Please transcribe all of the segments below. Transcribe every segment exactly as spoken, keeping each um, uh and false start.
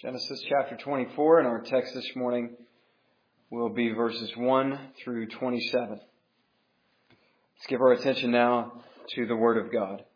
Genesis chapter twenty-four, and our text this morning will be verses one through twenty-seven. Let's give our attention now to the Word of God.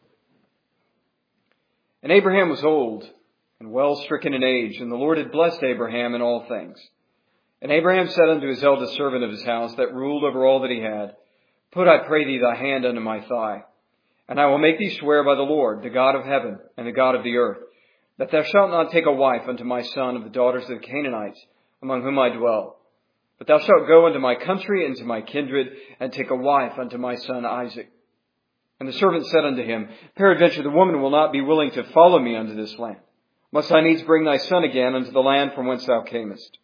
And Abraham was old and well stricken in age, and the Lord had blessed Abraham in all things. And Abraham said unto his eldest servant of his house, that ruled over all that he had, Put, I pray thee, thy hand unto my thigh, and I will make thee swear by the Lord, the God of heaven and the God of the earth, that thou shalt not take a wife unto my son of the daughters of the Canaanites, among whom I dwell. But thou shalt go unto my country and to my kindred, and take a wife unto my son Isaac. And the servant said unto him, Peradventure the woman will not be willing to follow me unto this land. Must I needs bring thy son again unto the land from whence thou camest?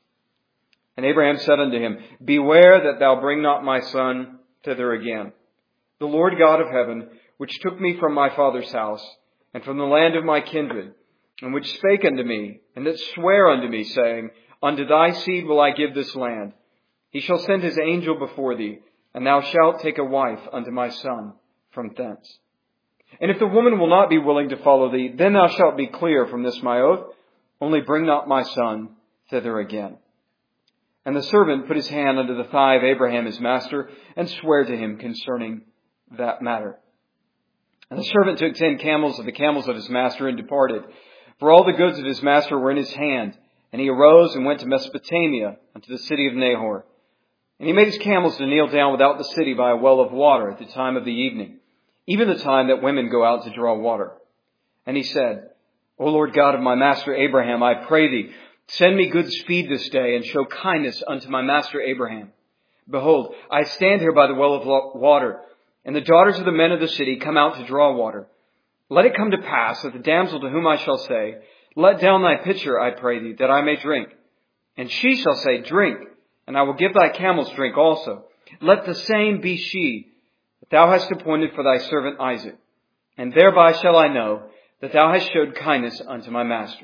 And Abraham said unto him, Beware that thou bring not my son thither again. The Lord God of heaven, which took me from my father's house, and from the land of my kindred, and which spake unto me, and that sware unto me, saying, Unto thy seed will I give this land. He shall send his angel before thee, and thou shalt take a wife unto my son from thence. And if the woman will not be willing to follow thee, then thou shalt be clear from this my oath, only bring not my son thither again. And the servant put his hand unto the thigh of Abraham his master, and sware to him concerning that matter. And the servant took ten camels of the camels of his master, and departed. For all the goods of his master were in his hand. And he arose and went to Mesopotamia, unto the city of Nahor. And he made his camels to kneel down without the city by a well of water at the time of the evening, even the time that women go out to draw water. And he said, O Lord God of my master Abraham, I pray thee, send me good speed this day, and show kindness unto my master Abraham. Behold, I stand here by the well of water, and the daughters of the men of the city come out to draw water. Let it come to pass that the damsel to whom I shall say, Let down thy pitcher, I pray thee, that I may drink. And she shall say, Drink, and I will give thy camels drink also. Let the same be she that thou hast appointed for thy servant Isaac. And thereby shall I know that thou hast showed kindness unto my master.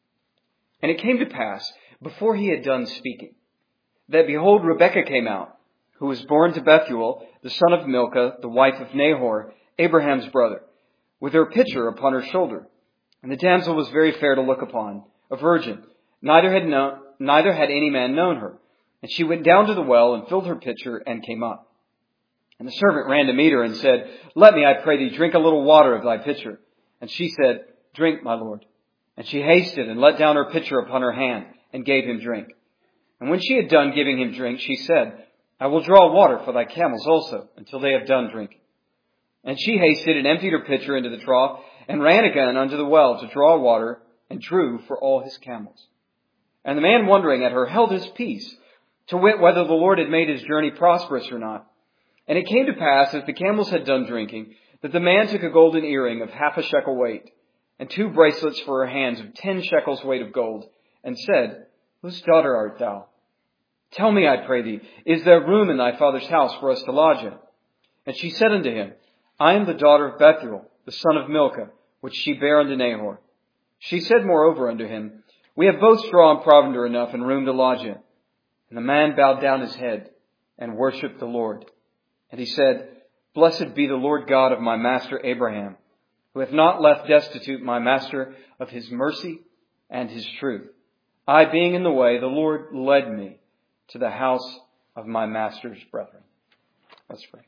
And it came to pass, before he had done speaking, that behold, Rebekah came out, who was born to Bethuel, the son of Milcah, the wife of Nahor, Abraham's brother, with her pitcher upon her shoulder. And the damsel was very fair to look upon, a virgin. Neither had known, neither had any man known her. And she went down to the well and filled her pitcher and came up. And the servant ran to meet her and said, Let me, I pray thee, drink a little water of thy pitcher. And she said, Drink, my lord. And she hasted and let down her pitcher upon her hand and gave him drink. And when she had done giving him drink, she said, I will draw water for thy camels also, until they have done drinking. And she hasted and emptied her pitcher into the trough, and ran again unto the well to draw water, and drew for all his camels. And the man, wondering at her, held his peace, to wit whether the Lord had made his journey prosperous or not. And it came to pass, as the camels had done drinking, that the man took a golden earring of half a shekel weight, and two bracelets for her hands of ten shekels weight of gold, and said, Whose daughter art thou? Tell me, I pray thee, is there room in thy father's house for us to lodge in? And she said unto him, I am the daughter of Bethuel, the son of Milcah, which she bare unto Nahor. She said moreover unto him, We have both straw and provender enough and room to lodge in. And the man bowed down his head and worshipped the Lord. And he said, Blessed be the Lord God of my master Abraham, who hath not left destitute my master of his mercy and his truth. I being in the way, the Lord led me to the house of my master's brethren. Let's pray.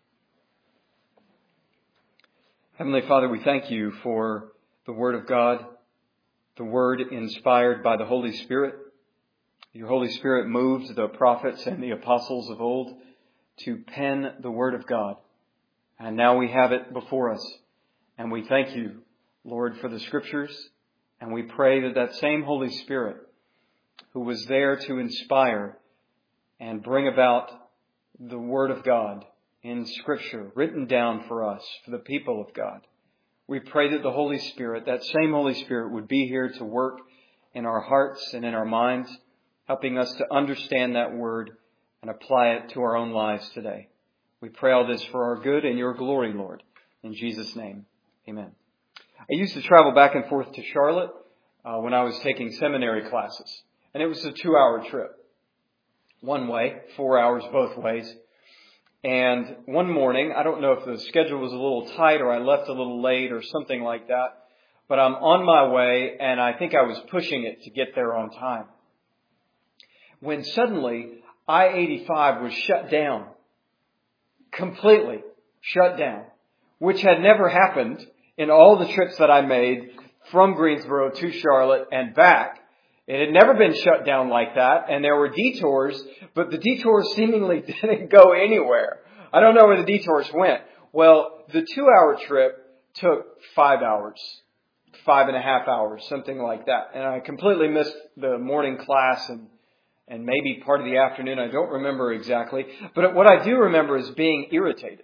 Heavenly Father, we thank you for the Word of God, the Word inspired by the Holy Spirit. Your Holy Spirit moved the prophets and the apostles of old to pen the Word of God. And now we have it before us. And we thank you, Lord, for the Scriptures. And we pray that that same Holy Spirit who was there to inspire and bring about the Word of God in Scripture, written down for us, for the people of God. We pray that the Holy Spirit, that same Holy Spirit, would be here to work in our hearts and in our minds, helping us to understand that Word and apply it to our own lives today. We pray all this for our good and your glory, Lord. In Jesus' name, amen. I used to travel back and forth to Charlotte uh, when I was taking seminary classes. And it was a two-hour trip. One way, four hours both ways. And one morning, I don't know if the schedule was a little tight or I left a little late or something like that, but I'm on my way, and I think I was pushing it to get there on time. When suddenly I eighty-five was shut down. Completely shut down. Which had never happened in all the trips that I made from Greensboro to Charlotte and back. It had never been shut down like that, and there were detours, but the detours seemingly didn't go anywhere. I don't know where the detours went. Well, the two-hour trip took five hours, five and a half hours, something like that. And I completely missed the morning class and and maybe part of the afternoon. I don't remember exactly. But what I do remember is being irritated.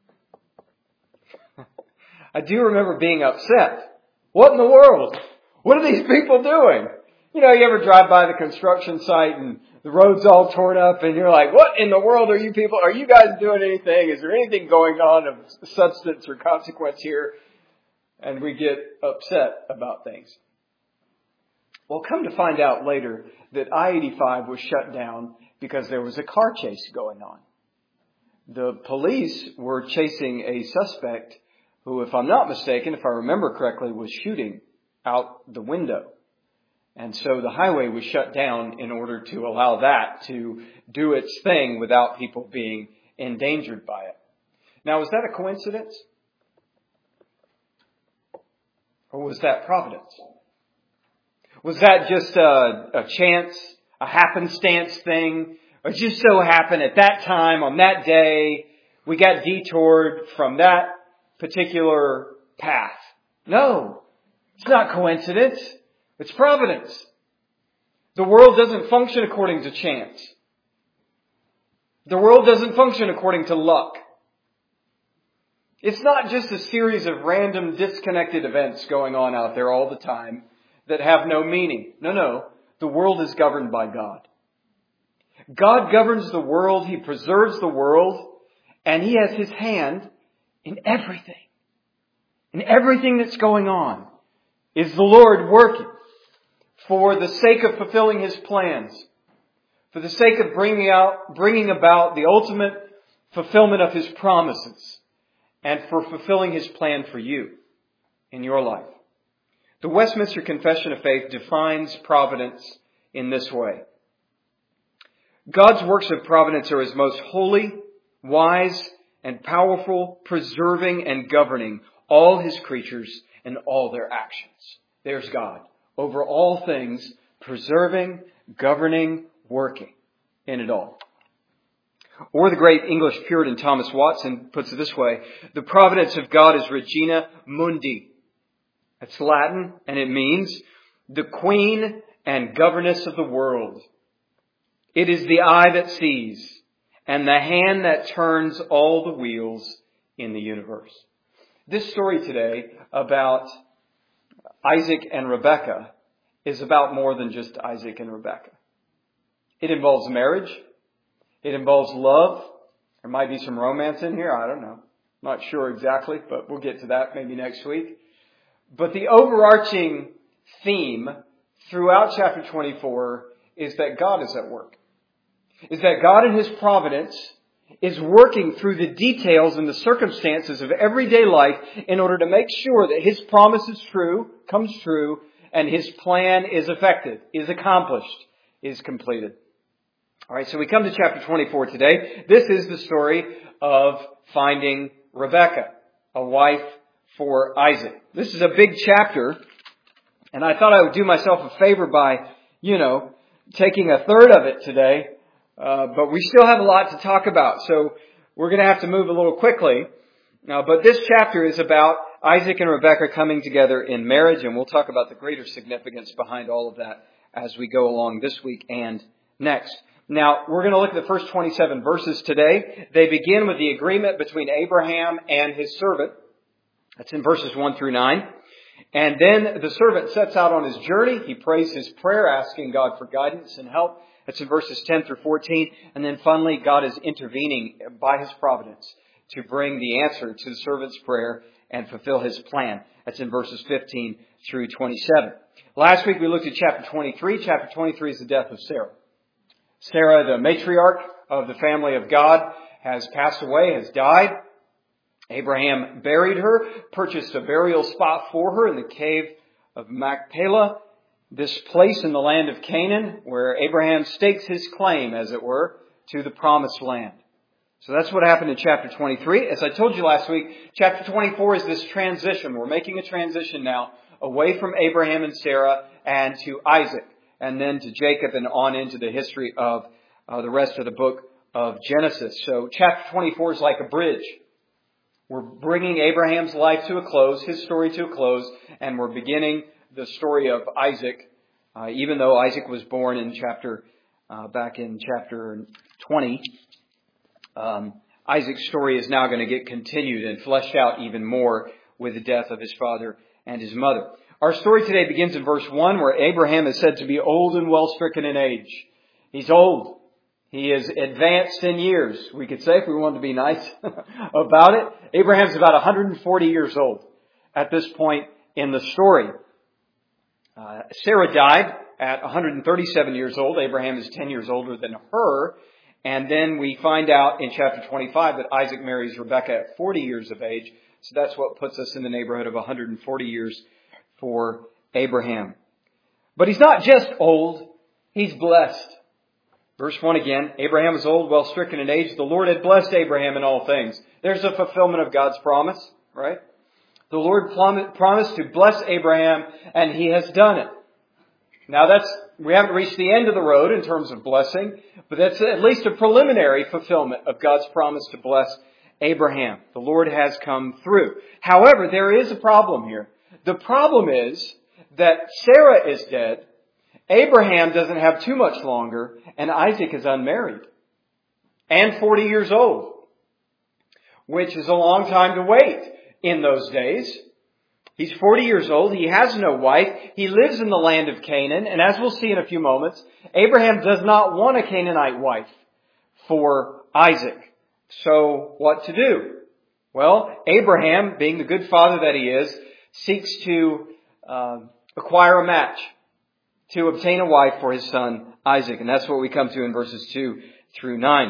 I do remember being upset. What in the world? What are these people doing? You know, you ever drive by the construction site and the road's all torn up and you're like, what in the world are you people, are you guys doing anything? Is there anything going on of substance or consequence here? And we get upset about things. Well, come to find out later that I eighty-five was shut down because there was a car chase going on. The police were chasing a suspect who, if I'm not mistaken, if I remember correctly, was shooting out the window. And so the highway was shut down in order to allow that to do its thing without people being endangered by it. Now, was that a coincidence? Or was that providence? Was that just a, a chance, a happenstance thing? Or just so happened at that time, on that day, we got detoured from that particular path? No, it's not coincidence. It's providence. The world doesn't function according to chance. The world doesn't function according to luck. It's not just a series of random disconnected events going on out there all the time that have no meaning. No, no. The world is governed by God. God governs the world. He preserves the world. And He has His hand in everything. In everything that's going on is the Lord working for the sake of fulfilling His plans. For the sake of bringing out, bringing about the ultimate fulfillment of His promises. And for fulfilling His plan for you in your life. The Westminster Confession of Faith defines providence in this way. God's works of providence are His most holy, wise, and powerful, preserving and governing all His creatures and all their actions. There's God over all things, preserving, governing, working in it all. Or the great English Puritan Thomas Watson puts it this way: the providence of God is Regina Mundi. That's Latin, and it means the queen and governess of the world. It is the eye that sees and the hand that turns all the wheels in the universe. This story today about Isaac and Rebekah is about more than just Isaac and Rebekah. It involves marriage. It involves love. There might be some romance in here. I don't know. Not sure exactly, but we'll get to that maybe next week. But the overarching theme throughout chapter twenty-four is that God is at work. Is that God in His providence is working through the details and the circumstances of everyday life in order to make sure that His promise is true, comes true, and His plan is effective, is accomplished, is completed. All right, so we come to chapter twenty-four today. This is the story of finding Rebekah, a wife for Isaac. This is a big chapter, and I thought I would do myself a favor by, you know, taking a third of it today, uh, but we still have a lot to talk about, so we're going to have to move a little quickly. Uh, but this chapter is about Isaac and Rebekah coming together in marriage, and we'll talk about the greater significance behind all of that as we go along this week and next. Now, we're going to look at the first twenty-seven verses today. They begin with the agreement between Abraham and his servant. That's in verses one through nine. And then the servant sets out on his journey. He prays his prayer, asking God for guidance and help. That's in verses ten through fourteen. And then finally, God is intervening by His providence to bring the answer to the servant's prayer and fulfill His plan. That's in verses fifteen through twenty-seven. Last week we looked at chapter twenty-three. Chapter twenty-three is the death of Sarah. Sarah, the matriarch of the family of God, has passed away, has died. Abraham buried her, purchased a burial spot for her in the cave of Machpelah, this place in the land of Canaan where Abraham stakes his claim, as it were, to the promised land. So that's what happened in chapter twenty-three. As I told you last week, chapter twenty-four is this transition. We're making a transition now away from Abraham and Sarah and to Isaac, and then to Jacob, and on into the history of uh, the rest of the book of Genesis. So chapter twenty-four is like a bridge. We're bringing Abraham's life to a close, his story to a close, and we're beginning the story of Isaac, uh, even though Isaac was born in chapter, uh, back in chapter twenty. Um, Isaac's story is now going to get continued and fleshed out even more with the death of his father and his mother. Our story today begins in verse one, where Abraham is said to be old and well stricken in age. He's old. He is advanced in years, we could say, if we wanted to be nice about it. Abraham's about one hundred forty years old at this point in the story. Uh, Sarah died at one hundred thirty-seven years old. Abraham is ten years older than her. And then we find out in chapter twenty-five that Isaac marries Rebekah at forty years of age. So that's what puts us in the neighborhood of one hundred forty years for Abraham. But he's not just old, he's blessed. Verse one again, Abraham was old, well stricken in age. The Lord had blessed Abraham in all things. There's a fulfillment of God's promise, right? The Lord promised to bless Abraham, and he has done it. Now that's, we haven't reached the end of the road in terms of blessing, but that's at least a preliminary fulfillment of God's promise to bless Abraham. The Lord has come through. However, there is a problem here. The problem is that Sarah is dead, Abraham doesn't have too much longer, and Isaac is unmarried and forty years old, which is a long time to wait in those days. He's forty years old. He has no wife. He lives in the land of Canaan. And as we'll see in a few moments, Abraham does not want a Canaanite wife for Isaac. So what to do? Well, Abraham, being the good father that he is, seeks to uh, acquire a match to obtain a wife for his son Isaac. And that's what we come to in verses two through nine.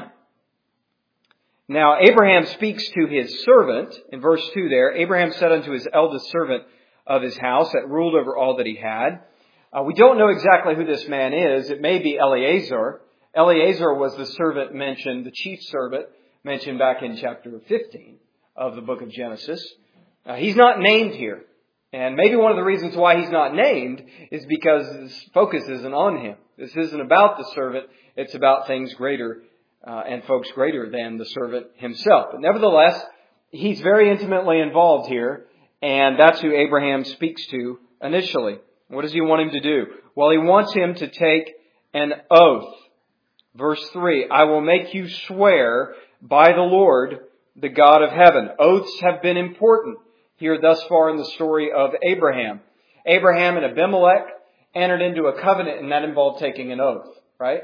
Now, Abraham speaks to his servant. In verse two there, Abraham said unto his eldest servant of his house that ruled over all that he had. Uh, we don't know exactly who this man is. It may be Eleazar. Eleazar was the servant mentioned, the chief servant mentioned back in chapter fifteen of the book of Genesis. Uh, he's not named here. And maybe one of the reasons why he's not named is because his focus isn't on him. This isn't about the servant. It's about things greater Uh, and folks greater than the servant himself. But nevertheless, he's very intimately involved here, and that's who Abraham speaks to initially. What does he want him to do? Well, he wants him to take an oath. Verse three, I will make you swear by the Lord, the God of heaven. Oaths have been important here thus far in the story of Abraham. Abraham and Abimelech entered into a covenant, and that involved taking an oath, right?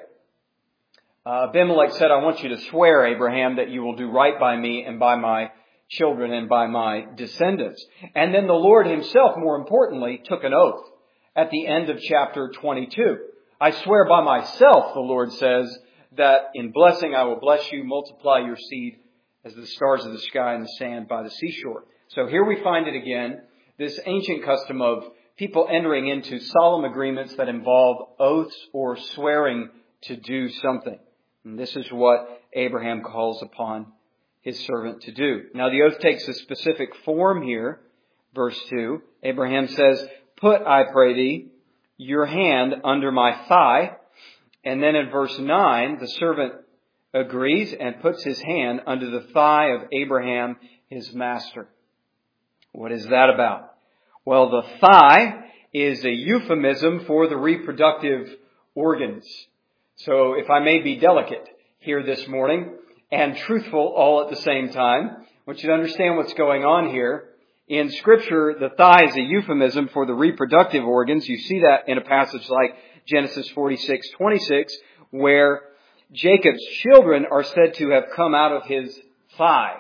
Uh, Abimelech said, I want you to swear, Abraham, that you will do right by me and by my children and by my descendants. And then the Lord himself, more importantly, took an oath at the end of chapter twenty-two. I swear by myself, the Lord says, that in blessing I will bless you, multiply your seed as the stars of the sky and the sand by the seashore. So here we find it again, this ancient custom of people entering into solemn agreements that involve oaths or swearing to do something. And this is what Abraham calls upon his servant to do. Now the oath takes a specific form here. Verse two, Abraham says, put, I pray thee, your hand under my thigh. And then in verse nine, the servant agrees and puts his hand under the thigh of Abraham, his master. What is that about? Well, the thigh is a euphemism for the reproductive organs. So if I may be delicate here this morning and truthful all at the same time, I want you to understand what's going on here. In Scripture, the thigh is a euphemism for the reproductive organs. You see that in a passage like Genesis forty-six twenty-six, where Jacob's children are said to have come out of his thigh.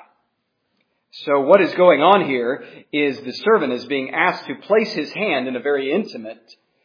So what is going on here is the servant is being asked to place his hand in a very intimate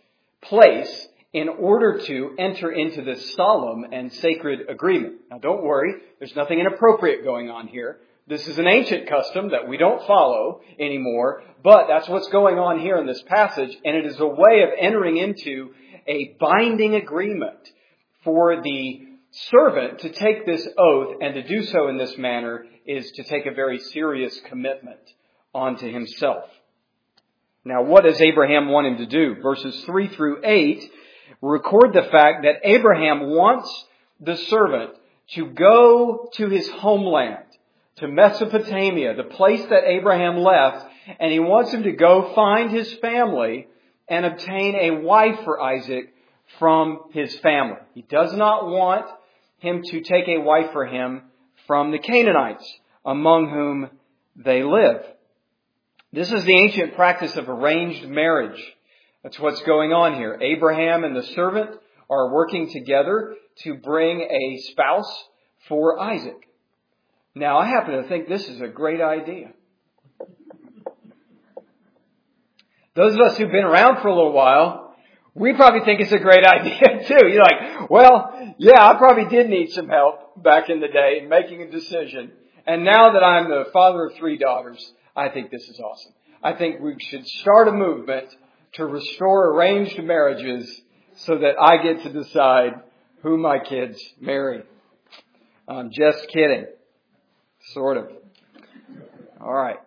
place in order to enter into this solemn and sacred agreement. Now don't worry, there's nothing inappropriate going on here. This is an ancient custom that we don't follow anymore, but that's what's going on here in this passage, and it is a way of entering into a binding agreement for the servant to take this oath, and to do so in this manner is to take a very serious commitment onto himself. Now, what does Abraham want him to do? Verses three through eight record the fact that Abraham wants the servant to go to his homeland, to Mesopotamia, the place that Abraham left, and he wants him to go find his family and obtain a wife for Isaac from his family. He does not want him to take a wife for him from the Canaanites, among whom they live. This is the ancient practice of arranged marriage. That's what's going on here. Abraham and the servant are working together to bring a spouse for Isaac. Now, I happen to think this is a great idea. Those of us who've been around for a little while, we probably think it's a great idea too. You're like, well, yeah, I probably did need some help back in the day in making a decision. And now that I'm the father of three daughters, I think this is awesome. I think we should start a movement to restore arranged marriages so that I get to decide who my kids marry. I'm just kidding. Sort of. All right.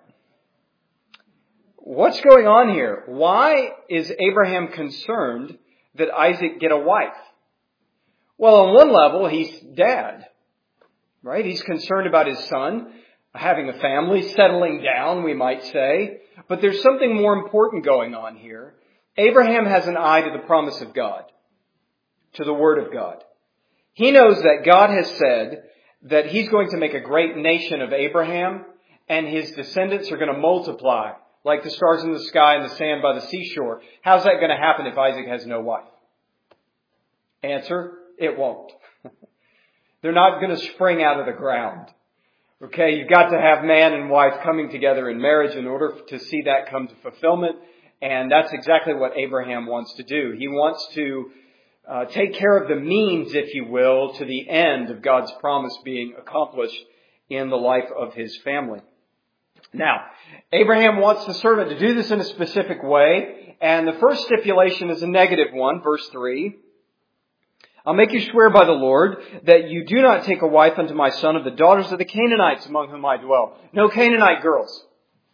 What's going on here? Why is Abraham concerned that Isaac get a wife? Well, on one level, he's dad, right? He's concerned about his son having a family, settling down, we might say. But there's something more important going on here. Abraham has an eye to the promise of God, to the Word of God. He knows that God has said that He's going to make a great nation of Abraham, and his descendants are going to multiply like the stars in the sky and the sand by the seashore. How's that going to happen if Isaac has no wife? Answer, it won't. They're not going to spring out of the ground. Okay, you've got to have man and wife coming together in marriage in order to see that come to fulfillment. And that's exactly what Abraham wants to do. He wants to uh, take care of the means, if you will, to the end of God's promise being accomplished in the life of his family. Now, Abraham wants the servant to do this in a specific way. And the first stipulation is a negative one, verse three. I'll make you swear by the Lord that you do not take a wife unto my son of the daughters of the Canaanites among whom I dwell. No Canaanite girls.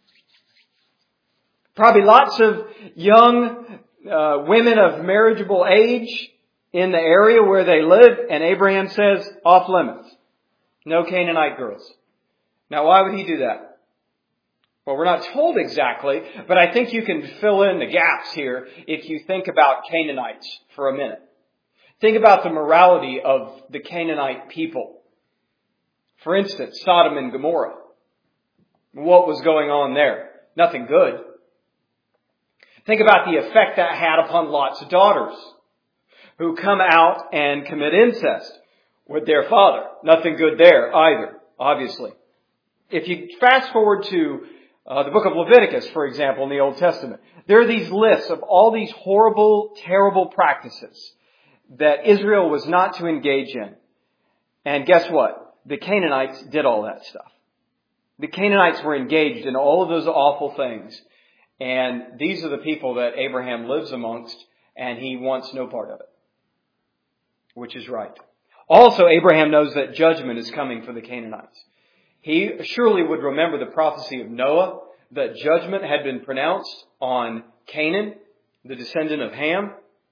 Probably lots of young uh, women of marriageable age in the area where they live, and Abraham says, off limits. No Canaanite girls. Now, why would he do that? Well, we're not told exactly, but I think you can fill in the gaps here if you think about Canaanites for a minute. Think about the morality of the Canaanite people. For instance, Sodom and Gomorrah. What was going on there? Nothing good. Think about the effect that had upon Lot's daughters who come out and commit incest with their father. Nothing good there either, obviously. If you fast forward to uh, the book of Leviticus, for example, in the Old Testament, there are these lists of all these horrible, terrible practices that Israel was not to engage in. And guess what? The Canaanites did all that stuff. The Canaanites were engaged in all of those awful things. And these are the people that Abraham lives amongst, and he wants no part of it. Which is right. Also, Abraham knows that judgment is coming for the Canaanites. He surely would remember the prophecy of Noah, that judgment had been pronounced on Canaan, the descendant of Ham.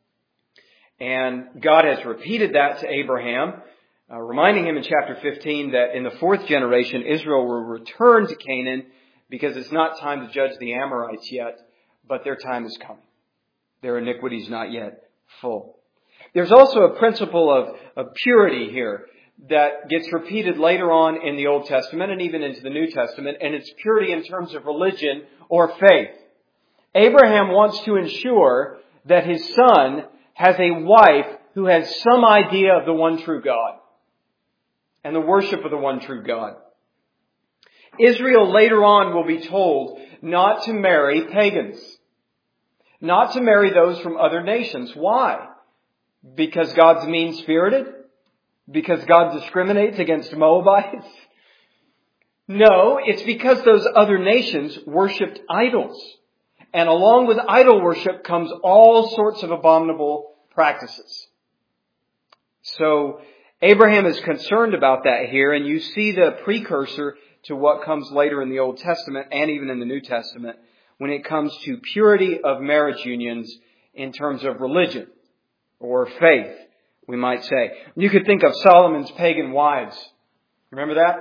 And God has repeated that to Abraham, uh, reminding him in chapter fifteen that in the fourth generation, Israel will return to Canaan because it's not time to judge the Amorites yet, but their time is coming. Their iniquity is not yet full. There's also a principle of, of purity here that gets repeated later on in the Old Testament and even into the New Testament, and it's purity in terms of religion or faith. Abraham wants to ensure that his son has a wife who has some idea of the one true God and the worship of the one true God. Israel later on will be told not to marry pagans, not to marry those from other nations. Why? Because God's mean-spirited? Because God discriminates against Moabites? No, it's because those other nations worshipped idols. And along with idol worship comes all sorts of abominable practices. So Abraham is concerned about that here, and you see the precursor to what comes later in the Old Testament and even in the New Testament when it comes to purity of marriage unions in terms of religion or faith, we might say. You could think of Solomon's pagan wives. Remember that?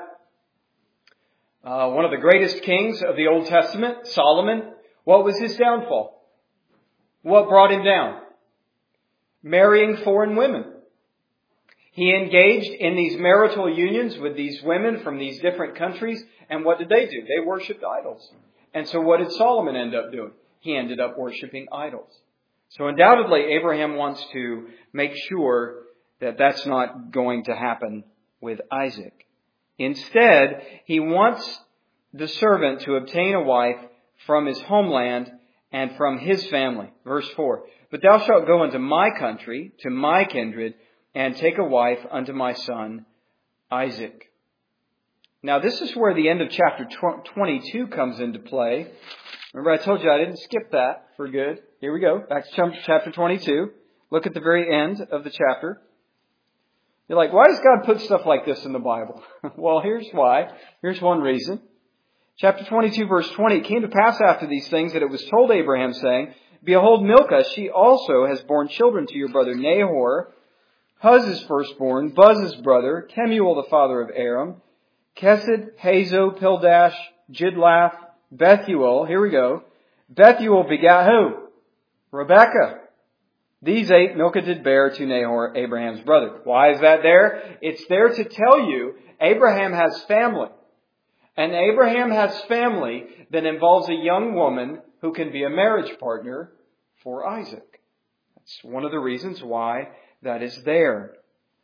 Uh, one of the greatest kings of the Old Testament, Solomon, what was his downfall? What brought him down? Marrying foreign women. He engaged in these marital unions with these women from these different countries, and what did they do? They worshipped idols. And so what did Solomon end up doing? He ended up worshiping idols. So undoubtedly, Abraham wants to make sure that that's not going to happen with Isaac. Instead, he wants the servant to obtain a wife from his homeland and from his family. Verse four, "But thou shalt go unto my country, to my kindred, and take a wife unto my son Isaac." Now this is where the end of chapter twenty-two comes into play. Remember I told you I didn't skip that for good. Here we go. Back to chapter twenty-two. Look at the very end of the chapter. You're like, why does God put stuff like this in the Bible? Well, here's why. Here's one reason. Chapter twenty-two, verse twenty, "It came to pass after these things that it was told Abraham, saying, Behold, Milcah, she also has borne children to your brother Nahor, Huz's firstborn, Buzz's brother, Kemuel the father of Aram, Kesed, Hazo, Pildash, Jidlaph, Bethuel." Here we go. "Bethuel begat who? Rebekah. These eight Milcah did bear to Nahor, Abraham's brother." Why is that there? It's there to tell you Abraham has family. And Abraham has family that involves a young woman who can be a marriage partner for Isaac. That's one of the reasons why that is there.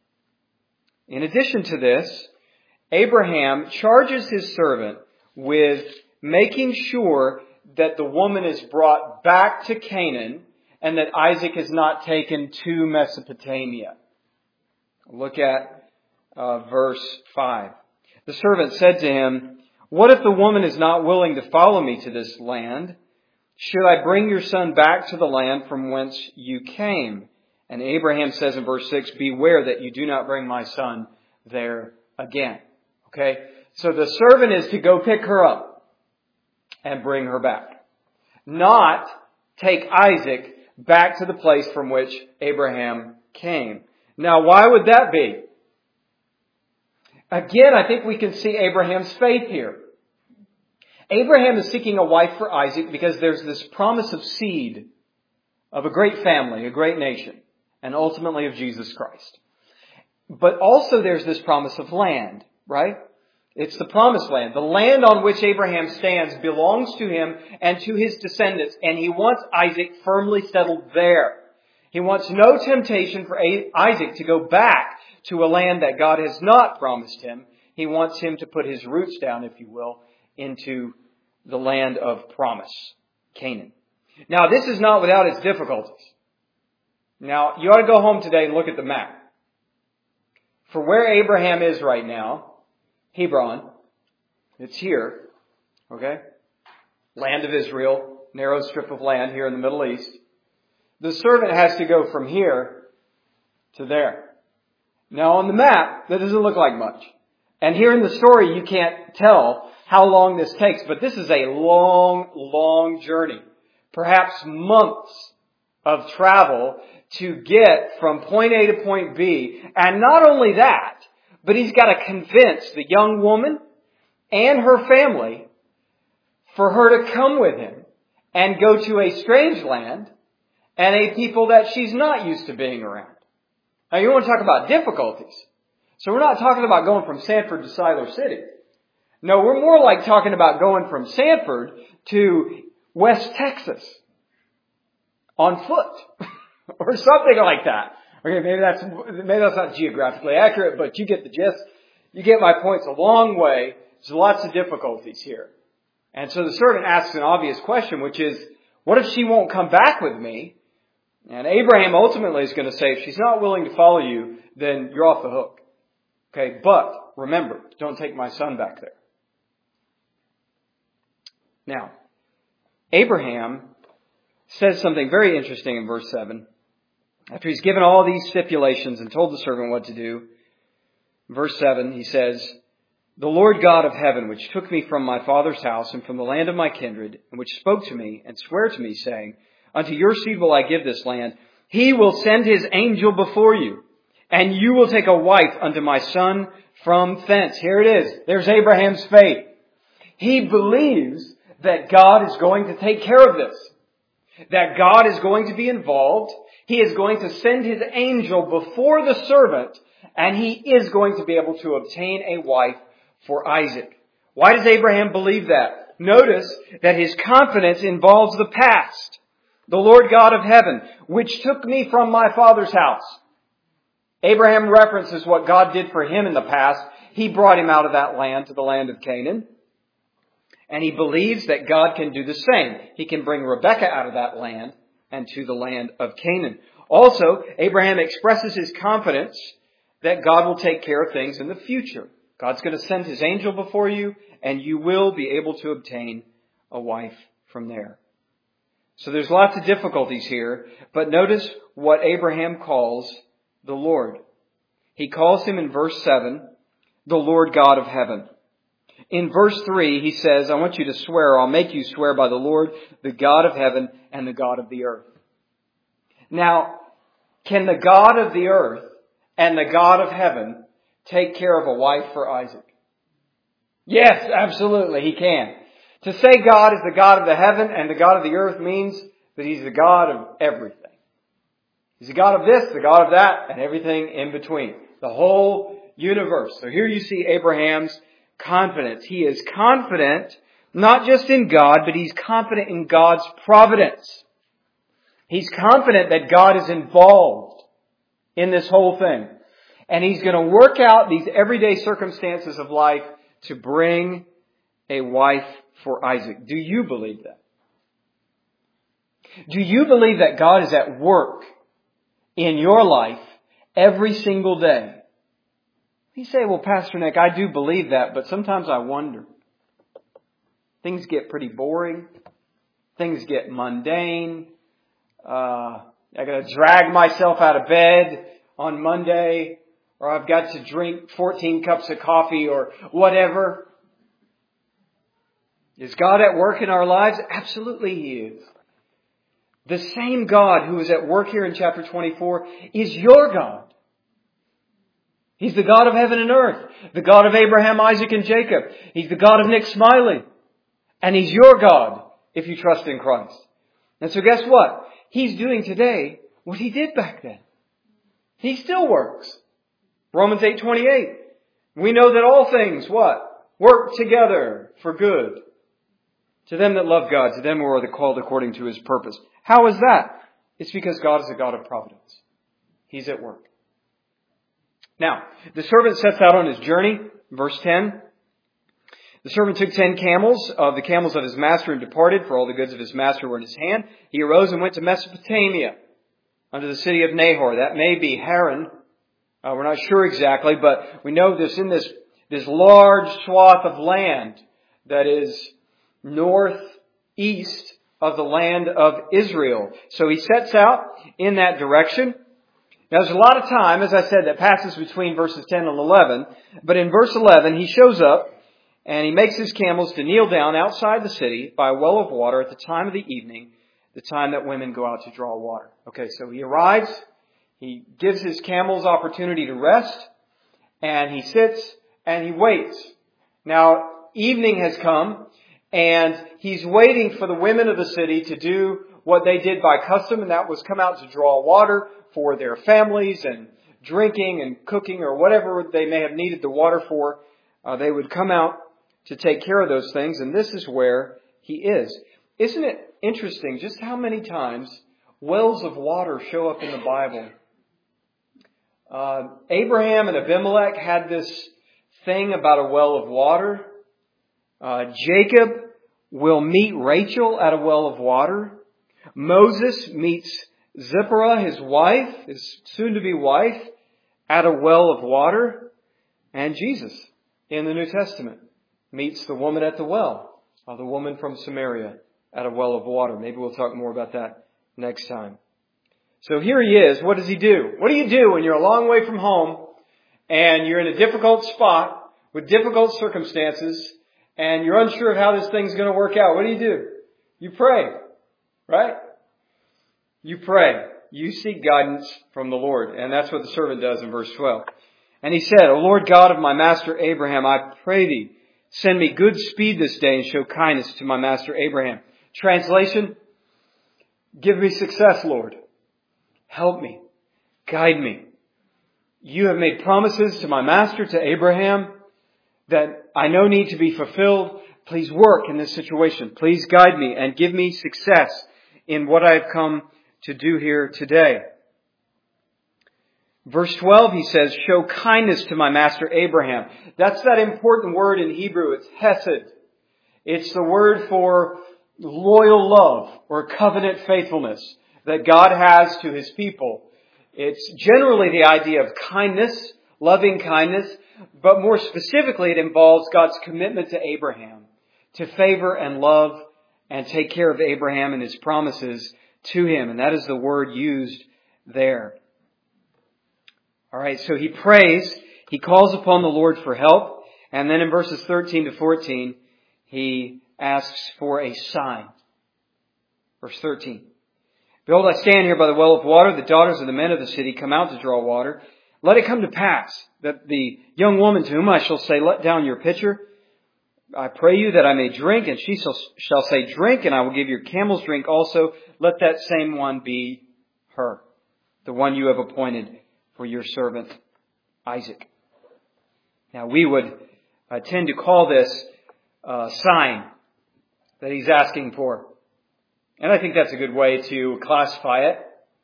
In addition to this, Abraham charges his servant with making sure that the woman is brought back to Canaan and that Isaac is not taken to Mesopotamia. Look at uh, verse five. "The servant said to him, What if the woman is not willing to follow me to this land? Should I bring your son back to the land from whence you came? And Abraham says in verse six, Beware that you do not bring my son there again." Okay? So the servant is to go pick her up and bring her back. Not take Isaac back to the place from which Abraham came. Now, why would that be? Again, I think we can see Abraham's faith here. Abraham is seeking a wife for Isaac because there's this promise of seed, of a great family, a great nation, and ultimately of Jesus Christ. But also there's this promise of land, right? It's the promised land. The land on which Abraham stands belongs to him and to his descendants, and he wants Isaac firmly settled there. He wants no temptation for Isaac to go back to a land that God has not promised him. He wants him to put his roots down, if you will, into the land of promise, Canaan. Now, this is not without its difficulties. Now, you ought to go home today and look at the map. For where Abraham is right now, Hebron, it's here, okay? Land of Israel, narrow strip of land here in the Middle East. The servant has to go from here to there. Now on the map, that doesn't look like much. And here in the story, you can't tell how long this takes, but this is a long, long journey. Perhaps months of travel to get from point A to point B. And not only that, but he's got to convince the young woman and her family for her to come with him and go to a strange land and a people that she's not used to being around. Now you want to talk about difficulties. So we're not talking about going from Sanford to Siler City. No, we're more like talking about going from Sanford to West Texas on foot or something like that. Okay, maybe that's maybe that's not geographically accurate, but you get the gist. You get my point. It's a long way. There's lots of difficulties here. And so the servant asks an obvious question, which is, what if she won't come back with me? And Abraham ultimately is going to say, if she's not willing to follow you, then you're off the hook. Okay, but remember, don't take my son back there. Now, Abraham says something very interesting in verse seven. After he's given all these stipulations and told the servant what to do, verse seven, he says, "The Lord God of heaven, which took me from my father's house and from the land of my kindred, and which spoke to me and sware to me, saying, Unto your seed will I give this land, He will send His angel before you, and you will take a wife unto my son from thence." Here it is. There's Abraham's faith. He believes that God is going to take care of this, that God is going to be involved. He is going to send His angel before the servant, and he is going to be able to obtain a wife for Isaac. Why does Abraham believe that? Notice that his confidence involves the past. The Lord God of heaven, which took me from my father's house. Abraham references what God did for him in the past. He brought him out of that land to the land of Canaan. And he believes that God can do the same. He can bring Rebekah out of that land and to the land of Canaan. Also, Abraham expresses his confidence that God will take care of things in the future. God's going to send His angel before you, and you will be able to obtain a wife from there. So there's lots of difficulties here, but notice what Abraham calls the Lord. He calls Him in verse seven, the Lord God of heaven. In verse three, he says, I want you to swear, I'll make you swear by the Lord, the God of heaven and the God of the earth. Now, can the God of the earth and the God of heaven take care of a wife for Isaac? Yes, absolutely, He can. To say God is the God of the heaven and the God of the earth means that He's the God of everything. He's the God of this, the God of that, and everything in between. The whole universe. So here you see Abraham's confidence. He is confident not just in God, but he's confident in God's providence. He's confident that God is involved in this whole thing. And He's going to work out these everyday circumstances of life to bring a wife for Isaac. Do you believe that? Do you believe that God is at work in your life every single day? You say, well, Pastor Nick, I do believe that, but sometimes I wonder. Things get pretty boring. Things get mundane. Uh, I got to drag myself out of bed on Monday, or I've got to drink fourteen cups of coffee or whatever. Is God at work in our lives? Absolutely He is. The same God who is at work here in chapter twenty-four is your God. He's the God of heaven and earth. The God of Abraham, Isaac, and Jacob. He's the God of Nick Smiley. And He's your God if you trust in Christ. And so guess what? He's doing today what He did back then. He still works. Romans eight twenty-eight. We know that all things, what? Work together for good. To them that love God, to them who are called according to His purpose. How is that? It's because God is a God of providence. He's at work. Now, the servant sets out on his journey. Verse ten. The servant took ten camels of the camels of his master and departed, for all the goods of his master were in his hand. He arose and went to Mesopotamia, unto the city of Nahor. That may be Haran. Uh, we're not sure exactly, but we know this in this, this large swath of land that is northeast of the land of Israel. So he sets out in that direction. Now there's a lot of time, as I said, that passes between verses ten and eleven. But in verse eleven, he shows up and he makes his camels to kneel down outside the city by a well of water at the time of the evening, the time that women go out to draw water. Okay, so he arrives. He gives his camels opportunity to rest. And he sits and he waits. Now, evening has come. And he's waiting for the women of the city to do what they did by custom, and that was come out to draw water for their families and drinking and cooking or whatever they may have needed the water for. Uh, they would come out to take care of those things, and this is where he is. Isn't it interesting just how many times wells of water show up in the Bible? Uh, Abraham and Abimelech had this thing about a well of water. Uh, Jacob will meet Rachel at a well of water. Moses meets Zipporah, his wife, his soon-to-be wife, at a well of water. And Jesus, in the New Testament, meets the woman at the well Uh, the woman from Samaria at a well of water. Maybe we'll talk more about that next time. So here he is. What does he do? What do you do when you're a long way from home and you're in a difficult spot with difficult circumstances and you're unsure of how this thing's going to work out? What do you do? You pray, right? You pray. You seek guidance from the Lord. And that's what the servant does in verse twelve. And he said, O Lord God of my master Abraham, I pray thee, send me good speed this day and show kindness to my master Abraham. Translation, give me success, Lord. Help me. Guide me. You have made promises to my master, to Abraham, that I know need to be fulfilled. Please work in this situation. Please guide me and give me success in what I have come to do here today. Verse twelve, he says, show kindness to my master Abraham. That's that important word in Hebrew. It's hesed. It's the word for loyal love or covenant faithfulness that God has to His people. It's generally the idea of kindness, loving kindness, but more specifically it involves God's commitment to Abraham to favor and love and take care of Abraham and his promises to him. And that is the word used there. All right, so he prays, he calls upon the Lord for help, and then in verses thirteen to fourteen, he asks for a sign. Verse thirteen. Behold, I stand here by the well of water. The daughters of the men of the city come out to draw water. Let it come to pass that the young woman to whom I shall say, let down your pitcher. I pray you that I may drink, and she shall, shall say, drink, and I will give your camels drink also. Let that same one be her, the one you have appointed for your servant Isaac. Now we would uh, tend to call this uh, sign that he's asking for. And I think that's a good way to classify it.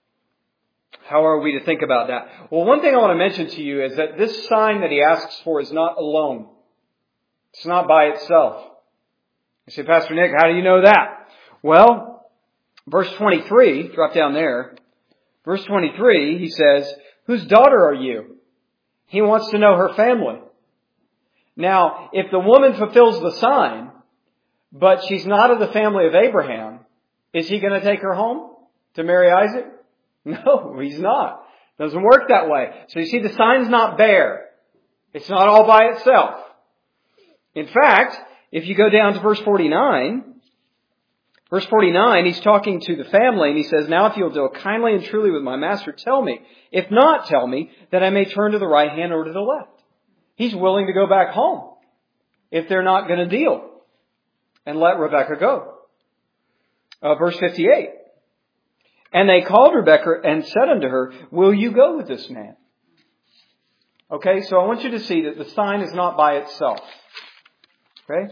How are we to think about that? Well, one thing I want to mention to you is that this sign that he asks for is not alone. It's not by itself. You say, Pastor Nick, how do you know that? Well, verse twenty-three, drop down there. Verse twenty-three, he says, whose daughter are you? He wants to know her family. Now, if the woman fulfills the sign, but she's not of the family of Abraham, is he going to take her home to marry Isaac? No, he's not. Doesn't work that way. So you see, the sign's not bare. It's not all by itself. In fact, if you go down to verse forty-nine, verse forty-nine, he's talking to the family and he says, now if you'll deal kindly and truly with my master, tell me. If not, tell me that I may turn to the right hand or to the left. He's willing to go back home if they're not going to deal and let Rebekah go. Uh, verse fifty-eight. And they called Rebekah and said unto her, will you go with this man? Okay, so I want you to see that the sign is not by itself. Okay?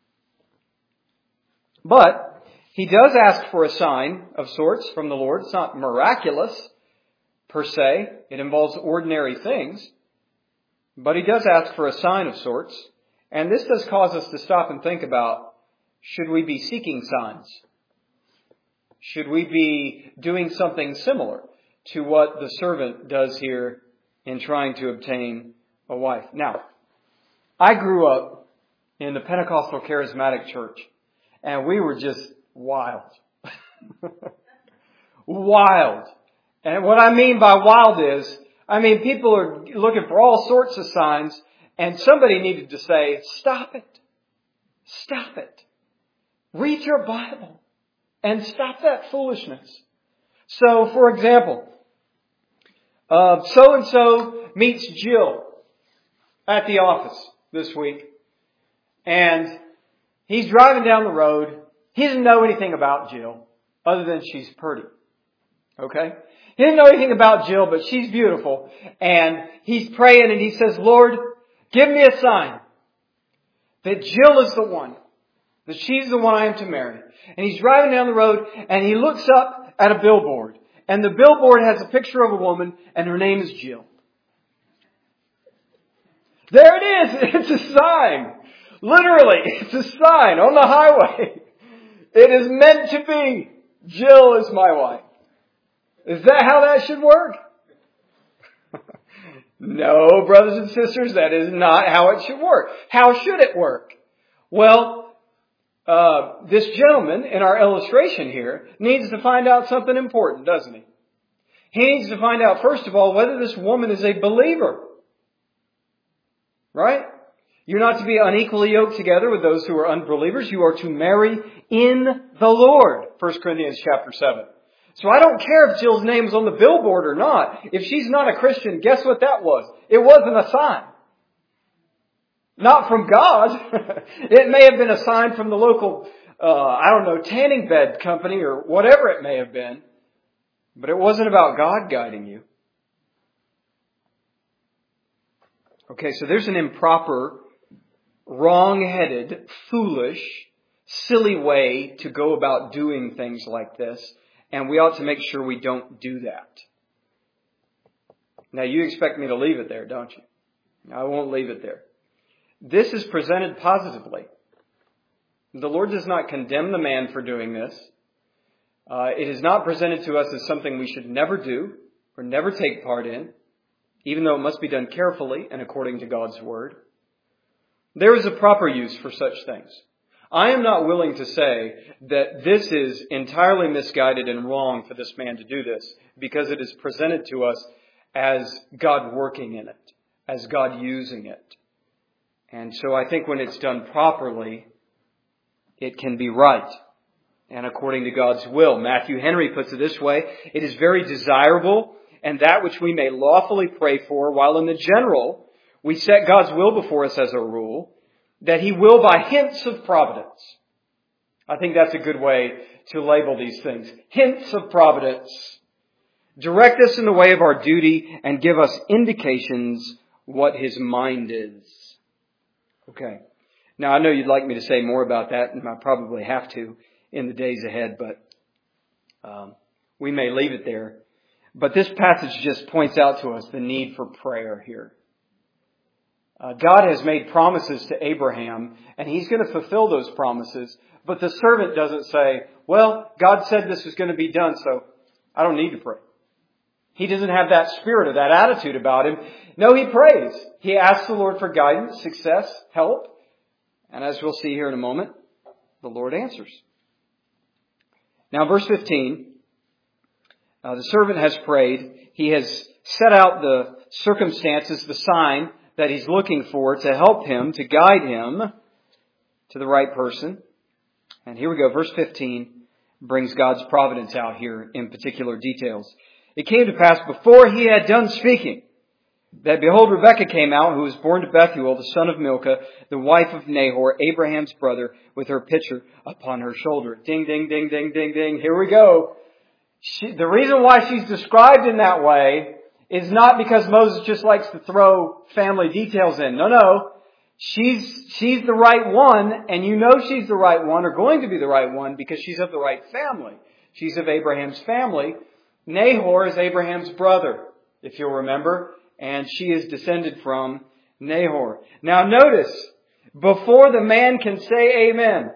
But he does ask for a sign of sorts from the Lord. It's not miraculous per se. It involves ordinary things. But he does ask for a sign of sorts. And this does cause us to stop and think about, should we be seeking signs? Should we be doing something similar to what the servant does here in trying to obtain a wife? Now, I grew up in the Pentecostal Charismatic Church, and we were just wild. Wild. And what I mean by wild is, I mean, people are looking for all sorts of signs, and somebody needed to say, stop it. Stop it. Read your Bible. And stop that foolishness. So, for example, uh, so-and-so meets Jill at the office this week. And he's driving down the road. He doesn't know anything about Jill other than she's pretty. Okay? He didn't know anything about Jill, but she's beautiful. And he's praying and he says, Lord, give me a sign that Jill is the one. That she's the one I am to marry. And he's driving down the road and he looks up at a billboard. And the billboard has a picture of a woman and her name is Jill. There it is. It's a sign. Literally, it's a sign on the highway. It is meant to be. Jill is my wife. Is that how that should work? No, brothers and sisters, that is not how it should work. How should it work? Well, uh, this gentleman in our illustration here needs to find out something important, doesn't he? He needs to find out, first of all, whether this woman is a believer. Right? You're not to be unequally yoked together with those who are unbelievers. You are to marry in the Lord. First Corinthians chapter seven. So I don't care if Jill's name's on the billboard or not. If she's not a Christian, guess what that was? It wasn't a sign. Not from God. It may have been a sign from the local, uh, I don't know, tanning bed company or whatever it may have been. But it wasn't about God guiding you. Okay, so there's an improper, wrong-headed, foolish, silly way to go about doing things like this. And we ought to make sure we don't do that. Now, you expect me to leave it there, don't you? I won't leave it there. This is presented positively. The Lord does not condemn the man for doing this. Uh, it is not presented to us as something we should never do or never take part in, even though it must be done carefully and according to God's Word. There is a proper use for such things. I am not willing to say that this is entirely misguided and wrong for this man to do this, because it is presented to us as God working in it, as God using it. And so I think when it's done properly, it can be right and according to God's will. Matthew Henry puts it this way: it is very desirable, and that which we may lawfully pray for, while in the general we set God's will before us as a rule, that He will by hints of providence. I think that's a good way to label these things. Hints of providence. Direct us in the way of our duty and give us indications what His mind is. Okay. Now I know you'd like me to say more about that, and I probably have to in the days ahead, but um, we may leave it there. But this passage just points out to us the need for prayer here. Uh, God has made promises to Abraham, and He's going to fulfill those promises. But the servant doesn't say, well, God said this was going to be done, so I don't need to pray. He doesn't have that spirit or that attitude about him. No, he prays. He asks the Lord for guidance, success, help. And as we'll see here in a moment, the Lord answers. Now, verse fifteen, uh, the servant has prayed. He has set out the circumstances, the sign that he's looking for to help him, to guide him to the right person. And here we go. Verse fifteen brings God's providence out here in particular details. It came to pass before he had done speaking that, behold, Rebekah came out, who was born to Bethuel, the son of Milcah, the wife of Nahor, Abraham's brother, with her pitcher upon her shoulder. Ding, ding, ding, ding, ding, ding. Here we go. She, the reason why she's described in that way is not because Moses just likes to throw family details in. No, no. She's, she's the right one, and you know she's the right one, or going to be the right one, because she's of the right family. She's of Abraham's family. Nahor is Abraham's brother, if you'll remember, and she is descended from Nahor. Now notice, before the man can say amen,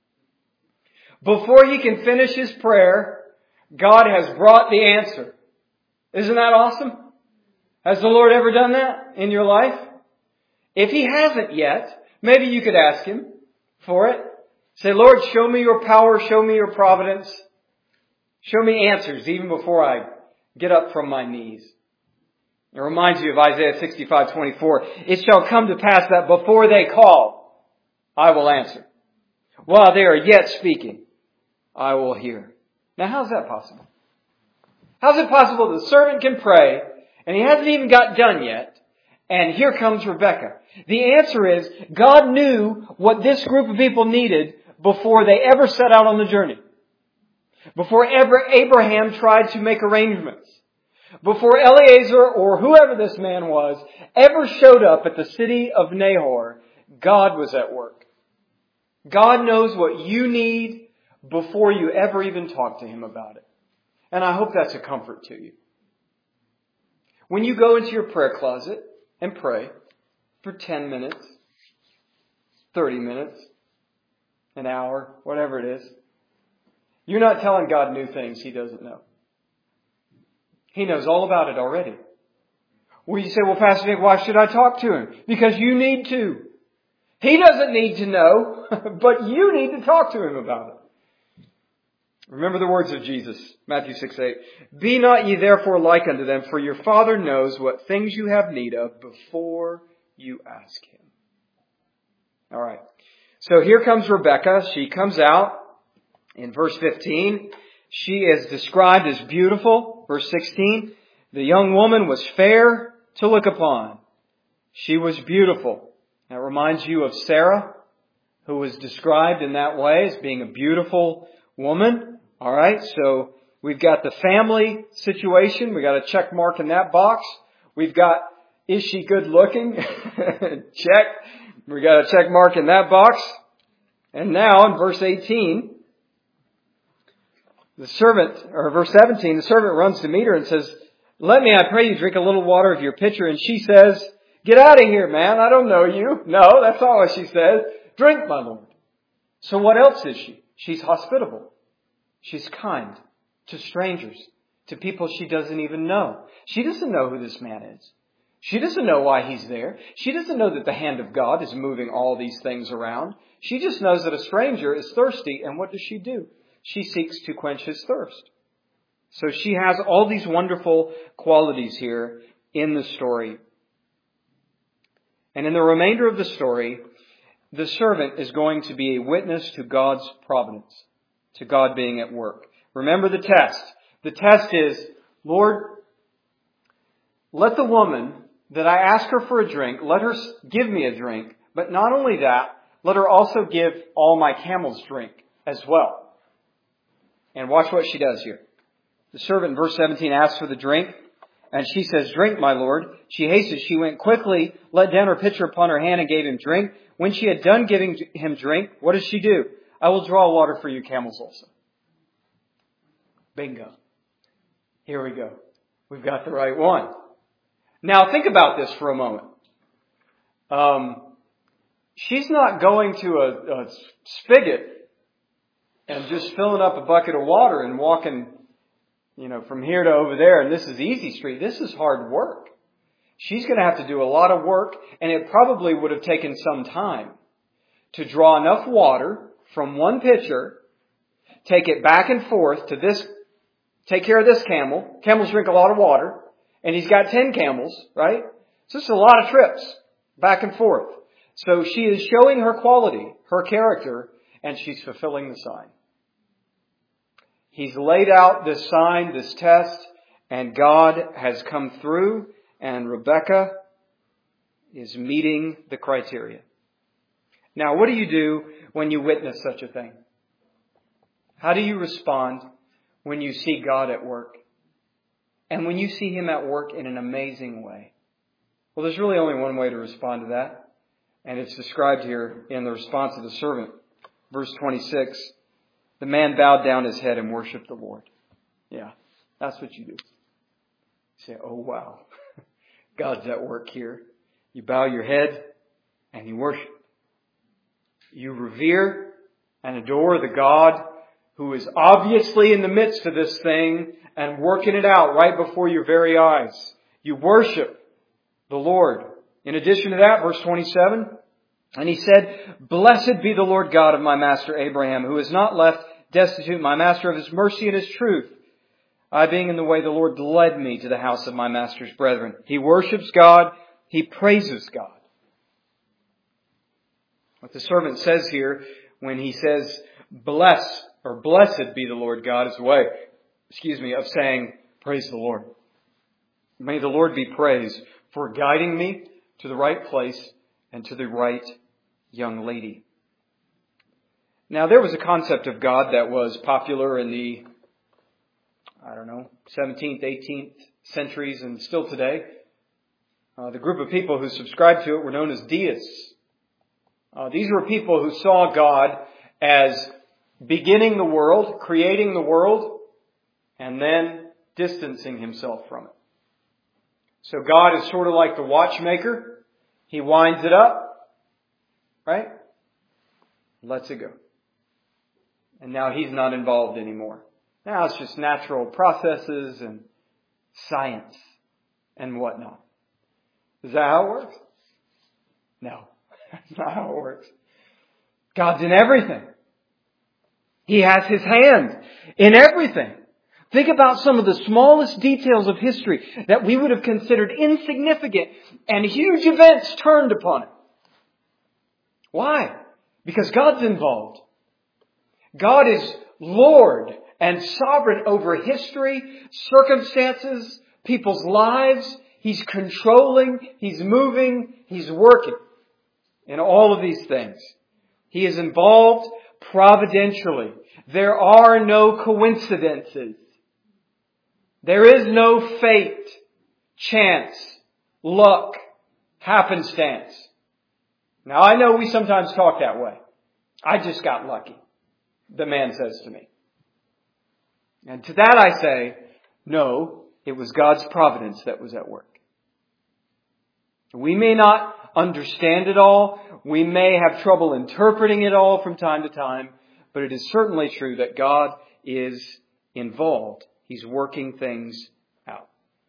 before he can finish his prayer, God has brought the answer. Isn't that awesome? Has the Lord ever done that in your life? If He hasn't yet, maybe you could ask Him for it. Say, Lord, show me your power, show me your providence. Show me answers even before I get up from my knees. It reminds you of Isaiah sixty-five twenty-four. It shall come to pass that before they call, I will answer. While they are yet speaking, I will hear. Now, how's that possible? How's it possible the servant can pray, and he hasn't even got done yet, and here comes Rebekah? The answer is, God knew what this group of people needed before they ever set out on the journey. Before ever Abraham tried to make arrangements. Before Eliezer or whoever this man was ever showed up at the city of Nahor, God was at work. God knows what you need before you ever even talk to Him about it. And I hope that's a comfort to you. When you go into your prayer closet and pray for ten minutes, thirty minutes, an hour, whatever it is, you're not telling God new things He doesn't know. He knows all about it already. Well, you say, well, Pastor Nick, why should I talk to Him? Because you need to. He doesn't need to know, but you need to talk to him about it. Remember the words of Jesus, Matthew six eight. Be not ye therefore like unto them, for your Father knows what things you have need of before you ask Him. All right. So here comes Rebekah. She comes out in verse fifteen. She is described as beautiful. Verse sixteen. The young woman was fair to look upon. She was beautiful. That reminds you of Sarah, who was described in that way as being a beautiful woman. All right, so we've got the family situation. We've got a check mark in that box. We've got, is she good looking? Check. We got a check mark in that box. And now in verse eighteen, the servant, or verse seventeen, the servant runs to meet her and says, let me, I pray you, drink a little water of your pitcher. And she says, get out of here, man. I don't know you. No, that's not what she says. Drink, my Lord. So what else is she? She's hospitable. She's kind to strangers, to people she doesn't even know. She doesn't know who this man is. She doesn't know why he's there. She doesn't know that the hand of God is moving all these things around. She just knows that a stranger is thirsty, and what does she do? She seeks to quench his thirst. So she has all these wonderful qualities here in the story. And in the remainder of the story, the servant is going to be a witness to God's providence, to God being at work. Remember the test. The test is, Lord, let the woman that I ask her for a drink, let her give me a drink. But not only that, let her also give all my camels drink as well. And watch what she does here. The servant in verse seventeen asks for the drink. And she says, drink, my Lord. She hasted. She went quickly, let down her pitcher upon her hand and gave him drink. When she had done giving him drink, what does she do? I will draw water for you camels also. Bingo. Here we go. We've got the right one. Now think about this for a moment. Um, she's not going to a, a spigot and just filling up a bucket of water and walking, you know, from here to over there, and this is easy street. This is hard work. She's going to have to do a lot of work, and it probably would have taken some time to draw enough water from one pitcher, take it back and forth to this, take care of this camel. Camels drink a lot of water, and he's got ten camels, right? So it's a lot of trips back and forth. So she is showing her quality, her character, and she's fulfilling the sign. He's laid out this sign, this test, and God has come through, and Rebekah is meeting the criteria. Now, what do you do when you witness such a thing? How do you respond when you see God at work? And when you see Him at work in an amazing way? Well, there's really only one way to respond to that. And it's described here in the response of the servant. Verse twenty-six, the man bowed down his head and worshiped the Lord. Yeah, that's what you do. You say, oh wow, God's at work here. You bow your head and you worship. You revere and adore the God who is obviously in the midst of this thing and working it out right before your very eyes. You worship the Lord. In addition to that, verse twenty-seven, and he said, blessed be the Lord God of my master Abraham, who has not left destitute my master of his mercy and his truth. I being in the way, the Lord led me to the house of my master's brethren. He worships God. He praises God. What the servant says here when he says, bless or blessed be the Lord God is a way, excuse me, of saying, praise the Lord. May the Lord be praised for guiding me to the right place and to the right young lady. Now, there was a concept of God that was popular in the, I don't know, seventeenth, eighteenth centuries and still today. Uh, the group of people who subscribed to it were known as deists. Uh, these were people who saw God as beginning the world, creating the world, and then distancing Himself from it. So God is sort of like the watchmaker. He winds it up, right? Lets it go. And now He's not involved anymore. Now it's just natural processes and science and whatnot. Is that how it works? No. That's not how it works. God's in everything. He has His hand in everything. Think about some of the smallest details of history that we would have considered insignificant, and huge events turned upon it. Why? Because God's involved. God is Lord and sovereign over history, circumstances, people's lives. He's controlling, He's moving, He's working in all of these things. He is involved providentially. There are no coincidences. There is no fate, chance, luck, happenstance. Now I know we sometimes talk that way. I just got lucky, the man says to me. And to that I say, no, it was God's providence that was at work. We may not understand it all. We may have trouble interpreting it all from time to time. But it is certainly true that God is involved. He's working things out.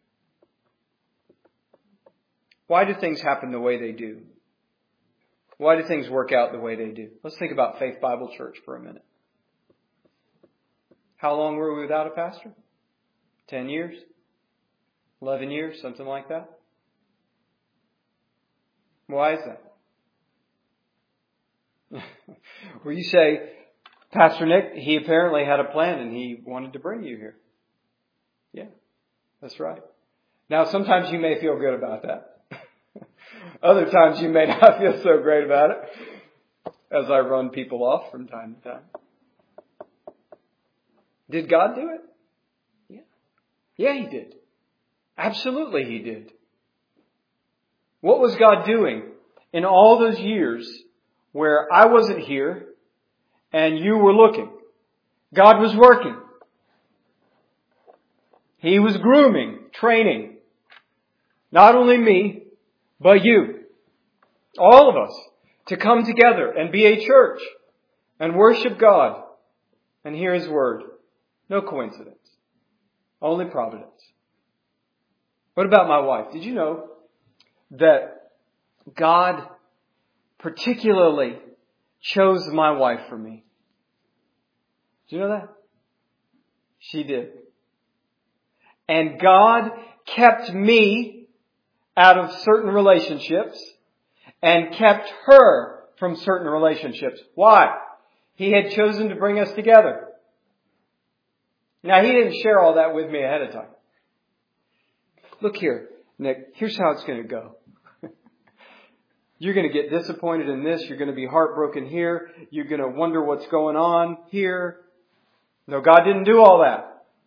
Why do things happen the way they do? Why do things work out the way they do? Let's think about Faith Bible Church for a minute. How long were we without a pastor? Ten years? Eleven years? Something like that? Why is that? Well, you say, Pastor Nick, he apparently had a plan and he wanted to bring you here. Yeah, that's right. Now, sometimes you may feel good about that. Other times you may not feel so great about it, as I run people off from time to time. Did God do it? Yeah. Yeah, He did. Absolutely He did. What was God doing in all those years where I wasn't here and you were looking? God was working. He was grooming, training, not only me, but you, all of us, to come together and be a church and worship God and hear His Word. No coincidence. Only providence. What about my wife? Did you know that God particularly chose my wife for me? Did you know that? She did. And God kept me out of certain relationships and kept her from certain relationships. Why? He had chosen to bring us together. Now, He didn't share all that with me ahead of time. Look here, Nick, here's how it's going to go. You're going to get disappointed in this. You're going to be heartbroken here. You're going to wonder what's going on here. No, God didn't do all that.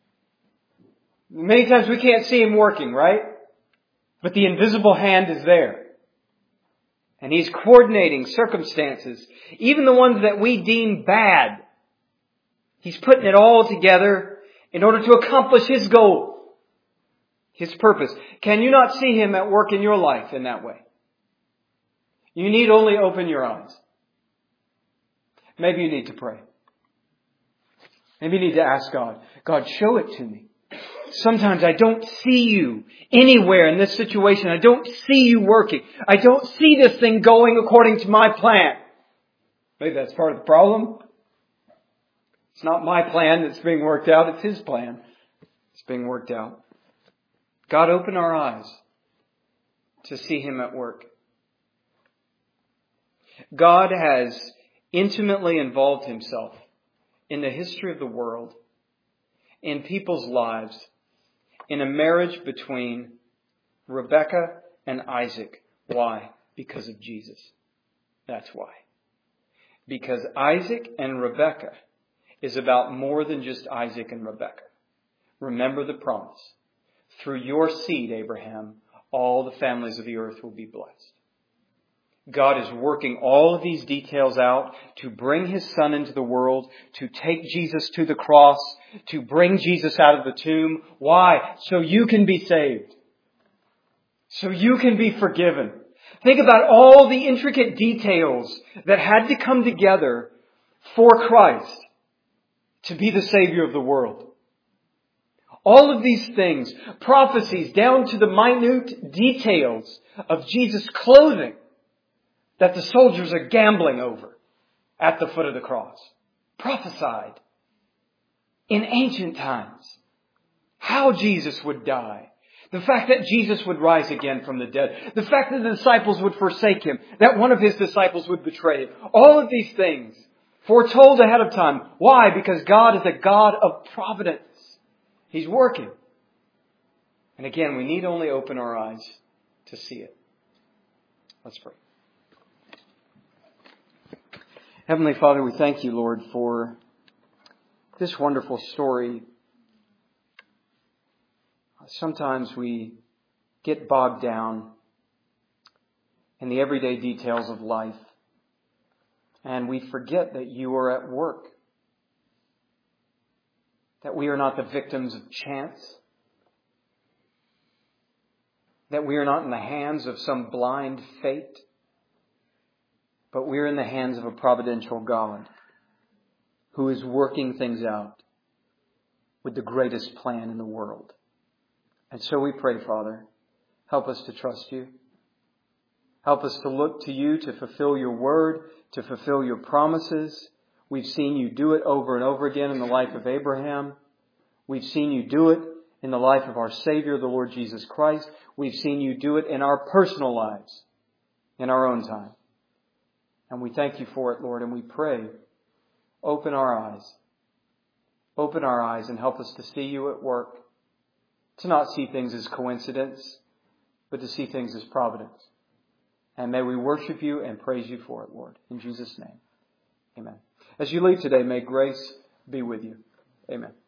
Many times we can't see Him working, right? But the invisible hand is there. And He's coordinating circumstances, even the ones that we deem bad. He's putting it all together in order to accomplish His goal, His purpose. Can you not see Him at work in your life in that way? You need only open your eyes. Maybe you need to pray. Maybe you need to ask God, God, show it to me. Sometimes I don't see you anywhere in this situation. I don't see you working. I don't see this thing going according to my plan. Maybe that's part of the problem. It's not my plan that's being worked out. It's His plan. It's being worked out. God, open our eyes to see Him at work. God has intimately involved Himself in the history of the world, in people's lives, in a marriage between Rebekah and Isaac. Why? Because of Jesus. That's why. Because Isaac and Rebekah is about more than just Isaac and Rebekah. Remember the promise. Through your seed, Abraham, all the families of the earth will be blessed. God is working all of these details out to bring His Son into the world, to take Jesus to the cross, to bring Jesus out of the tomb. Why? So you can be saved. So you can be forgiven. Think about all the intricate details that had to come together for Christ to be the Savior of the world. All of these things, prophecies down to the minute details of Jesus' clothing, that the soldiers are gambling over at the foot of the cross. Prophesied in ancient times how Jesus would die. The fact that Jesus would rise again from the dead. The fact that the disciples would forsake Him. That one of His disciples would betray Him. All of these things foretold ahead of time. Why? Because God is a God of providence. He's working. And again, we need only open our eyes to see it. Let's pray. Heavenly Father, we thank You, Lord, for this wonderful story. Sometimes we get bogged down in the everyday details of life, and we forget that You are at work, that we are not the victims of chance, that we are not in the hands of some blind fate, but we are in the hands of a providential God who is working things out with the greatest plan in the world. And so we pray, Father, help us to trust You. Help us to look to You to fulfill Your word, to fulfill Your promises. We've seen You do it over and over again in the life of Abraham. We've seen You do it in the life of our Savior, the Lord Jesus Christ. We've seen You do it in our personal lives, in our own time. And we thank You for it, Lord, and we pray, open our eyes. Open our eyes and help us to see You at work. To not see things as coincidence, but to see things as providence. And may we worship You and praise You for it, Lord. In Jesus' name, amen. As you leave today, may grace be with you. Amen.